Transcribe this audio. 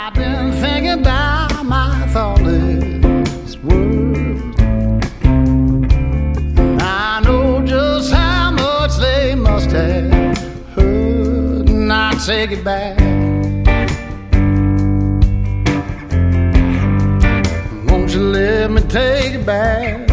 I've been thinking about my thoughtless words. I know just how much they must have hurt, and I take it back. Won't you let me take it back?